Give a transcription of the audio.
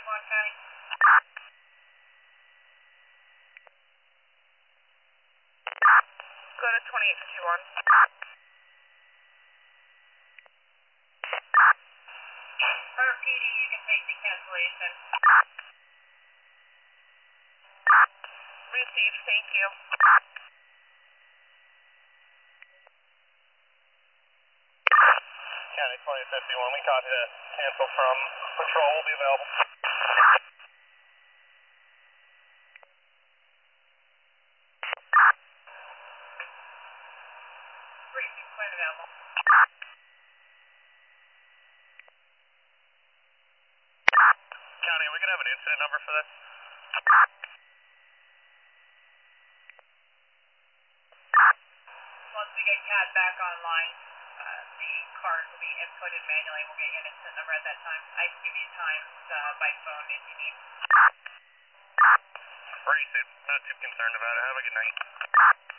31 County. Go to 2851. For PD, you can take the cancellation. Received, thank you. County 2051, we copy that. Cancel from patrol will be available. Received, plan available. County, are we going to have an incident number for this? Once we get CAD back online, the cards will be inputted manually. We'll get you an incident number at that time. I can give you times by phone if you need. Received. Not too concerned about it. Have a good night.